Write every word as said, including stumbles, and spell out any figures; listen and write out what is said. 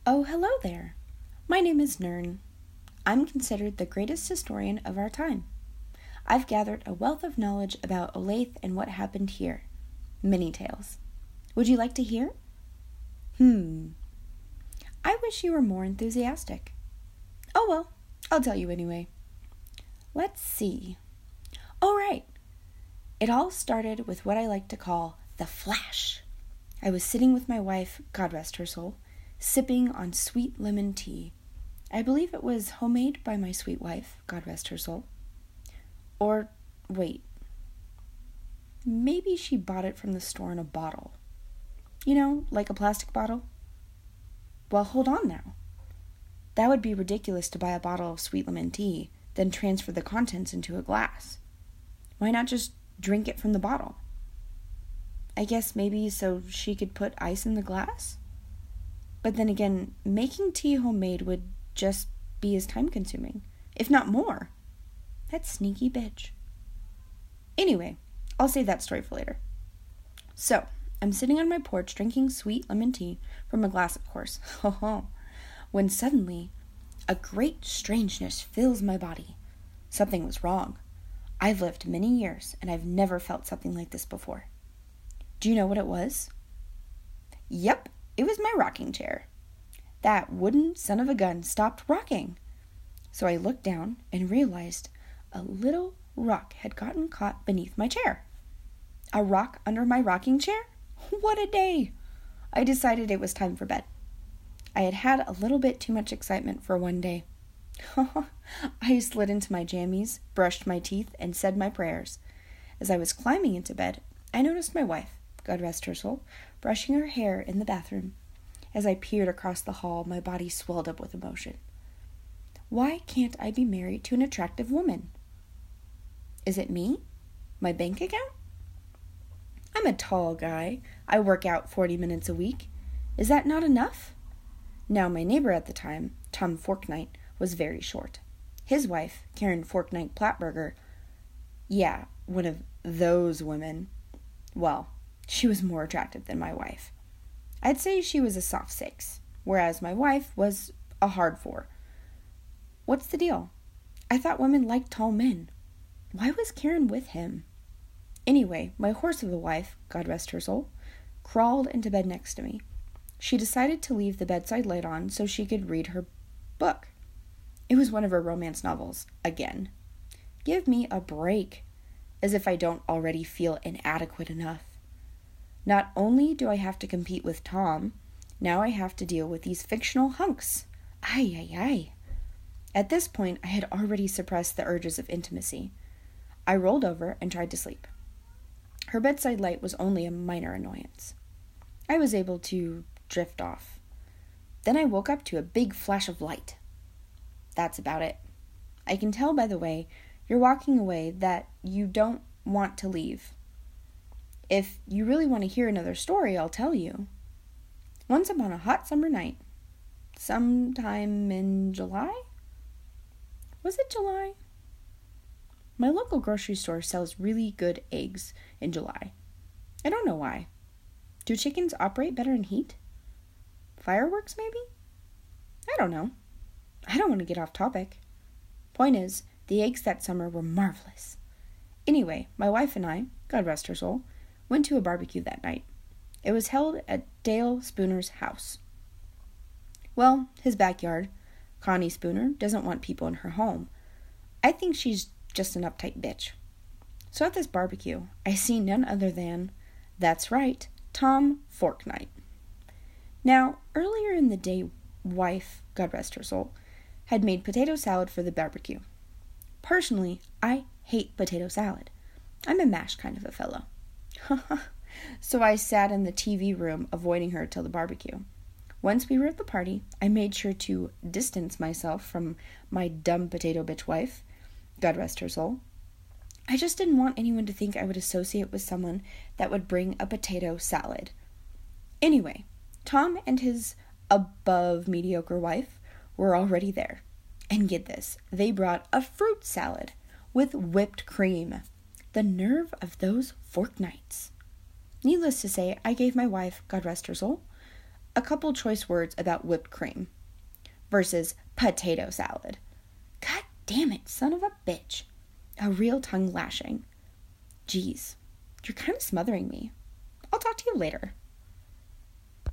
Oh, hello there. My name is Nern. I'm considered the greatest historian of our time. I've gathered a wealth of knowledge about Olathe and what happened here. Many tales. Would you like to hear? Hmm. I wish you were more enthusiastic. Oh well, I'll tell you anyway. Let's see. Oh, right. It all started with what I like to call the flash. I was sitting with my wife, God rest her soul, sipping on sweet lemon tea. I believe it was homemade by my sweet wife, God rest her soul. Or, wait, maybe she bought it from the store in a bottle. You know, like a plastic bottle? Well, hold on now. That would be ridiculous to buy a bottle of sweet lemon tea, then transfer the contents into a glass. Why not just drink it from the bottle? I guess maybe so she could put ice in the glass? But then again, making tea homemade would just be as time-consuming, if not more. That sneaky bitch. Anyway, I'll save that story for later. So, I'm sitting on my porch drinking sweet lemon tea from a glass, of course, when suddenly a great strangeness fills my body. Something was wrong. I've lived many years, and I've never felt something like this before. Do you know what it was? Yep, it was my rocking chair. That wooden son of a gun stopped rocking. So I looked down and realized a little rock had gotten caught beneath my chair. A rock under my rocking chair? What a day! I decided it was time for bed. I had had a little bit too much excitement for one day. I slid into my jammies, brushed my teeth, and said my prayers. As I was climbing into bed, I noticed my wife, God rest her soul, brushing her hair in the bathroom. As I peered across the hall, my body swelled up with emotion. Why can't I be married to an attractive woman? Is it me? My bank account? I'm a tall guy. I work out forty minutes a week. Is that not enough? Now, my neighbor at the time, Tom Forknight, was very short. His wife, Karen Forknight Plattberger, yeah, one of those women, well, she was more attractive than my wife. I'd say she was a soft six, whereas my wife was a hard four. What's the deal? I thought women liked tall men. Why was Karen with him? Anyway, my horse of a wife, God rest her soul, crawled into bed next to me. She decided to leave the bedside light on so she could read her book. It was one of her romance novels, again. Give me a break, as if I don't already feel inadequate enough. Not only do I have to compete with Tom, now I have to deal with these fictional hunks. Ay, ay, ay. At this point, I had already suppressed the urges of intimacy. I rolled over and tried to sleep. Her bedside light was only a minor annoyance. I was able to drift off. Then I woke up to a big flash of light. That's about it. I can tell by the way you're walking away that you don't want to leave. If you really want to hear another story, I'll tell you. Once upon a hot summer night, sometime in July? Was it July? My local grocery store sells really good eggs in July. I don't know why. Do chickens operate better in heat? Fireworks, maybe? I don't know. I don't want to get off topic. Point is, the eggs that summer were marvelous. Anyway, my wife and I, God rest her soul, went to a barbecue that night. It was held at Dale Spooner's house. Well, his backyard. Connie Spooner doesn't want people in her home. I think she's just an uptight bitch. So at this barbecue, I see none other than, that's right, Tom Forknight. Now, earlier in the day, wife, God rest her soul, had made potato salad for the barbecue. Personally, I hate potato salad. I'm a mash kind of a fellow. So I sat in the T V room, avoiding her till the barbecue. Once we were at the party, I made sure to distance myself from my dumb potato bitch wife, God rest her soul. I just didn't want anyone to think I would associate with someone that would bring a potato salad. Anyway, Tom and his above mediocre wife were already there. And get this, they brought a fruit salad with whipped cream. The nerve of those Forknights. Needless to say, I gave my wife, God rest her soul, a couple choice words about whipped cream versus potato salad. God damn it, son of a bitch. A real tongue lashing. Geez, you're kind of smothering me. I'll talk to you later.